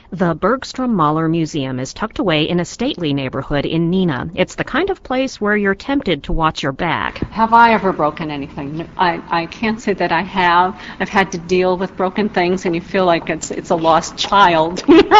The Bergstrom Mahler Museum is tucked away in a stately neighborhood in Neenah. It's the kind of place where you're tempted to watch your back. Have I ever broken anything? I can't say that I have. I've had to deal with broken things, and you feel like it's a lost child.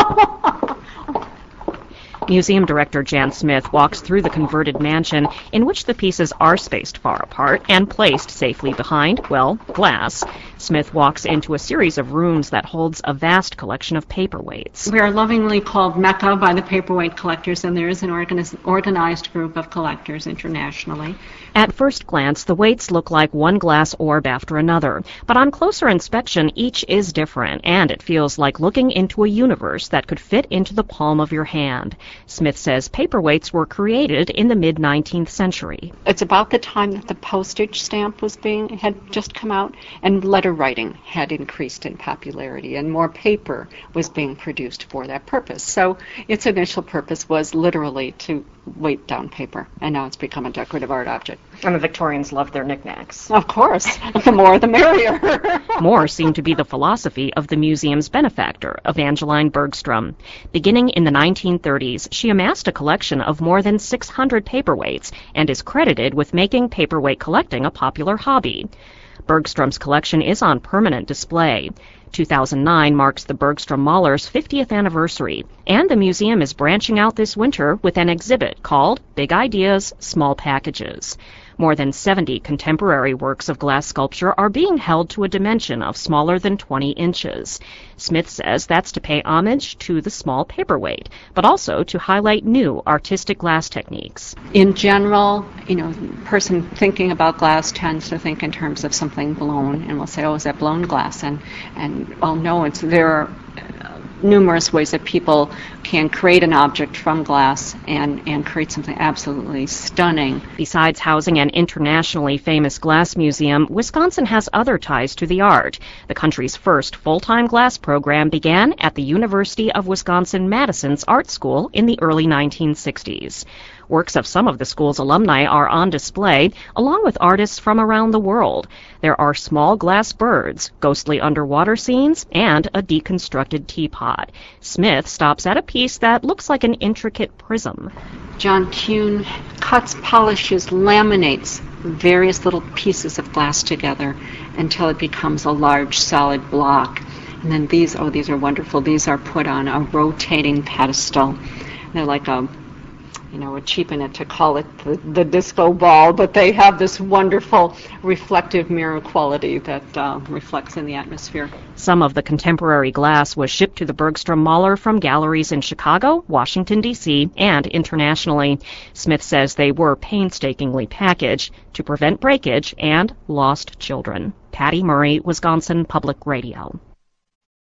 Museum director Jan Smith walks through the converted mansion in which the pieces are spaced far apart and placed safely behind, well, glass. Smith walks into a series of rooms that holds a vast collection of paperweights. We are lovingly called Mecca by the paperweight collectors, and there is an organized group of collectors internationally. At first glance, the weights look like one glass orb after another, but on closer inspection, each is different, and it feels like looking into a universe that could fit into the palm of your hand. Smith says paperweights were created in the mid-19th century. It's about the time that the postage stamp had just come out, and letter writing had increased in popularity, and more paper was being produced for that purpose. So its initial purpose was literally to weight down paper, and now it's become a decorative art object. And the Victorians loved their knickknacks. Of course. The more the merrier. More seemed to be the philosophy of the museum's benefactor, Evangeline Bergstrom. Beginning in the 1930s, she amassed a collection of more than 600 paperweights and is credited with making paperweight collecting a popular hobby. Bergstrom's collection is on permanent display. 2009 marks the Bergstrom Mahler's 50th anniversary, and the museum is branching out this winter with an exhibit called Big Ideas, Small Packages. More than 70 contemporary works of glass sculpture are being held to a dimension of smaller than 20 inches. Smith says that's to pay homage to the small paperweight, but also to highlight new artistic glass techniques. In general, a person thinking about glass tends to think in terms of something blown, and will say, oh, is that blown glass? And well, no, there are numerous ways that people can create an object from glass and create something absolutely stunning. Besides housing an internationally famous glass museum, Wisconsin has other ties to the art. The country's first full-time glass program began at the University of Wisconsin-Madison's art school in the early 1960s. Works of some of the school's alumni are on display, along with artists from around the world. There are small glass birds, ghostly underwater scenes, and a deconstructed teapot. Smith stops at a piece that looks like an intricate prism. John Kuhn cuts, polishes, laminates various little pieces of glass together until it becomes a large solid block. And then these are wonderful. These are put on a rotating pedestal. They're like we cheapen it to call it the disco ball, but they have this wonderful reflective mirror quality that reflects in the atmosphere. Some of the contemporary glass was shipped to the Bergstrom Mahler from galleries in Chicago, Washington, D.C., and internationally. Smith says they were painstakingly packaged to prevent breakage and lost children. Patty Murray, Wisconsin Public Radio.